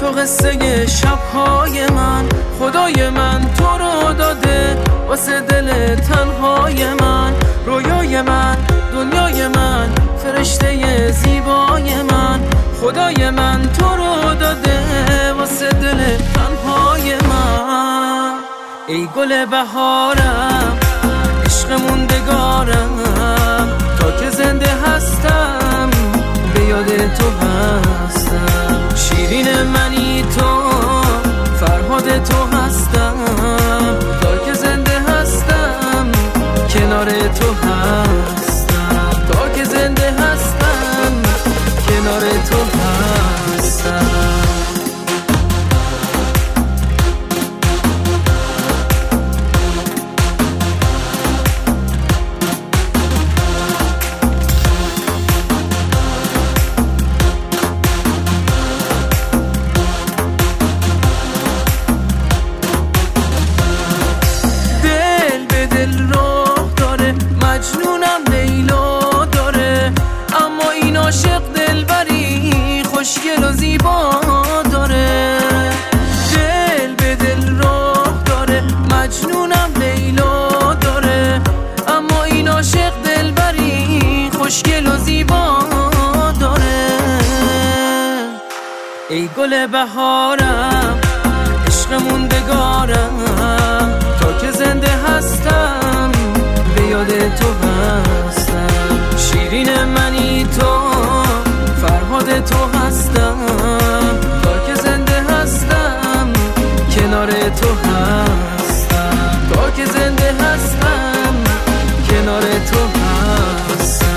تو قصه شبهای من. خدای من تو رو داده واسه دل تنهای من. رویای من، دنیای من، فرشته زیبای من. خدای من تو رو داده واسه دل تنهای من. ای گل بهارم، عشق موندگارم، تا که زنده هستم به یاد تو هستم. شیرین منی تو، فرهاد تو هستم، تا که زنده هستم کنار تو هستم. تا که زنده هستم کنار تو هستم. عاشق دلبری خوشگل و زیبا داره. دل به دل راه داره، مجنونم لیلا داره. اما این عاشق دلبری خوشگل و زیبا داره. ای گل بهارم، عشق موندگارم، تا که زنده هستم به یاد تو هستم. شیرین منی تو، فرهاد تو هستم، تا که زنده هستم کنار تو هستم. تا که زنده هستم کنار تو هستم.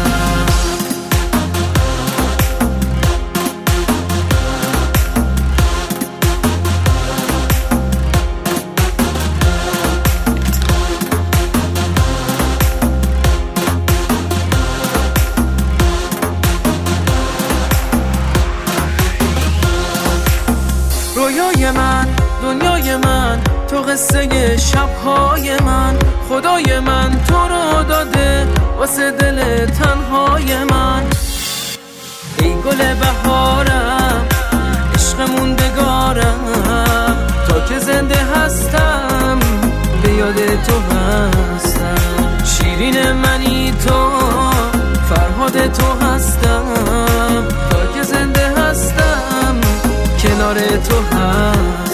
رویای من، دنیای من، تو قصه شبهای من. خدای من تو رو داده واسه دل تنهای من. ای گل بهارم، عشق موندگارم، تا که زنده هستم به یاد تو هستم. شیرین منی تو، فرهاد تو هستم، تا که زنده هستم کنار تو هستم.